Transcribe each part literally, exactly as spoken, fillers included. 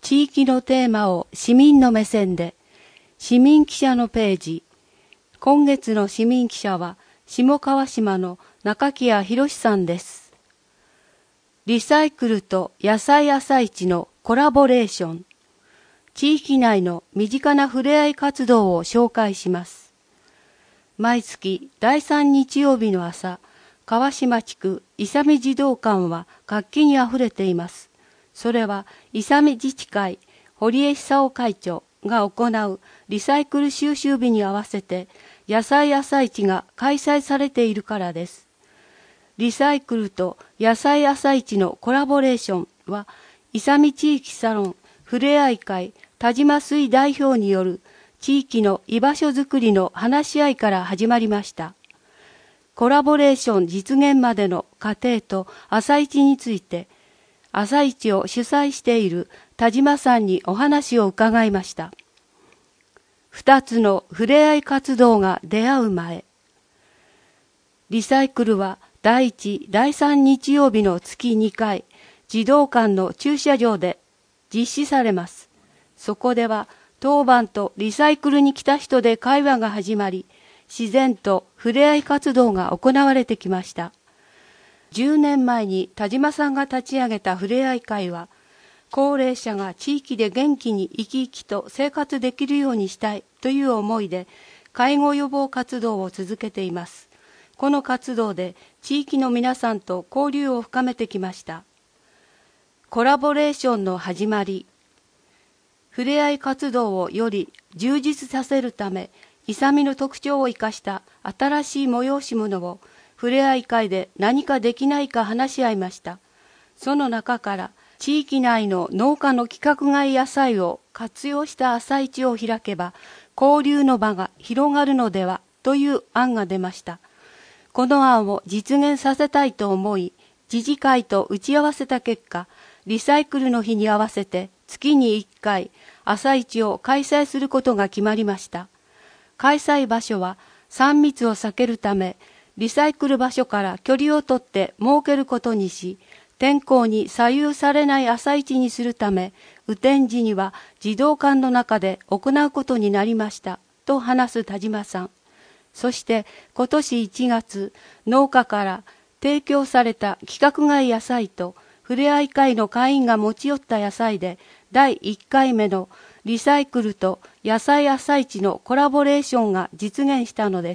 地域のテーマを市民の目線で、市民記者のページ。今月の市民記者は、下川島の中木谷博さんです。リサイクルと野菜朝市のコラボレーション。地域内の身近なふれあい活動を紹介します。毎月だいさん日曜日の朝、川島地区伊佐美児童館は活気にあふれています。それは伊佐美自治会堀江久夫会長が行うリサイクル収集日に合わせて野菜朝市が開催されているからです。リサイクルと野菜朝市のコラボレーションは伊佐美地域サロンふれあい会田島水代表による地域の居場所づくりの話し合いから始まりました。コラボレーション実現までの過程と朝市について、朝市を主催している田島さんにお話を伺いました。二つのふれあい活動が出会う前。リサイクルはだいいち、だいさん日曜日の月にかい、児童館の駐車場で実施されます。そこでは当番とリサイクルに来た人で会話が始まり、自然とふれあい活動が行われてきました。じゅうねんまえに田島さんが立ち上げたふれあい会は、高齢者が地域で元気に生き生きと生活できるようにしたいという思いで、介護予防活動を続けています。この活動で地域の皆さんと交流を深めてきました。コラボレーションの始まり。ふれあい活動をより充実させるため、伊佐美の特徴を生かした新しい催し物をふれあい会で何かできないか話し合いました。その中から地域内の農家の規格外野菜を活用した朝市を開けば交流の場が広がるのではという案が出ました。この案を実現させたいと思い、自治会と打ち合わせた結果、リサイクルの日に合わせて月にいっかい朝市を開催することが決まりました。開催場所はさん密を避けるため、リサイクル場所から距離をとって設けることにし、天候に左右されない朝市にするため、雨天時には児童館の中で行うことになりました、と話す田島さん。そして今年いちがつ、農家から提供された規格外野菜と、ふれあい会の会員が持ち寄った野菜で、だいいっかいめのリサイクルと野菜朝市のコラボレーションが実現したのです。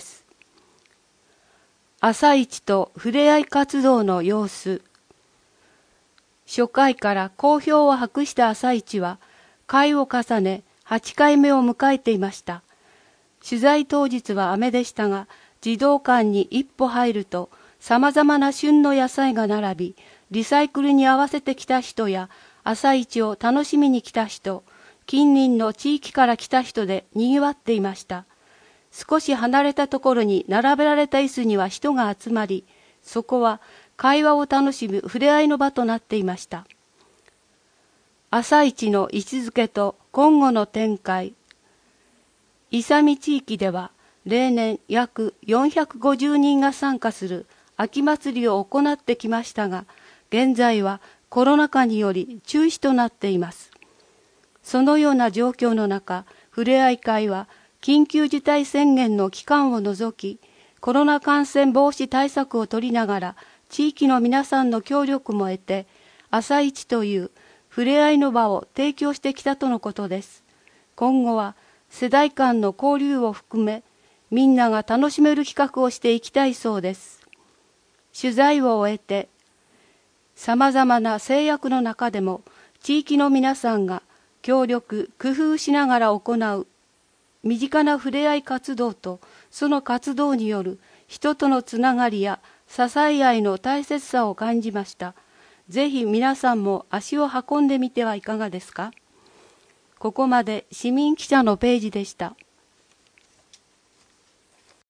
朝市とふれあい活動の様子。初回から好評を博した朝市は、会を重ねはちかいめを迎えていました。取材当日は雨でしたが、児童館に一歩入ると、様々な旬の野菜が並び、リサイクルに合わせてきた人や、朝市を楽しみに来た人、近隣の地域から来た人で賑わっていました。少し離れたところに並べられた椅子には人が集まり、そこは会話を楽しむふれあいの場となっていました。朝市の位置づけと今後の展開。伊佐美地域では例年約よんひゃくごじゅうにんが参加する秋祭りを行ってきましたが、現在はコロナ禍により中止となっています。そのような状況の中、ふれあい会は緊急事態宣言の期間を除き、コロナ感染防止対策を取りながら、地域の皆さんの協力も得て、朝市というふれあいの場を提供してきたとのことです。今後は世代間の交流を含め、みんなが楽しめる企画をしていきたいそうです。取材を終えて、様々な制約の中でも、地域の皆さんが協力、工夫しながら行う身近なふれあい活動と、その活動による人とのつながりや支え合いの大切さを感じました。ぜひ皆さんも足を運んでみてはいかがですか。ここまで市民記者のページでした。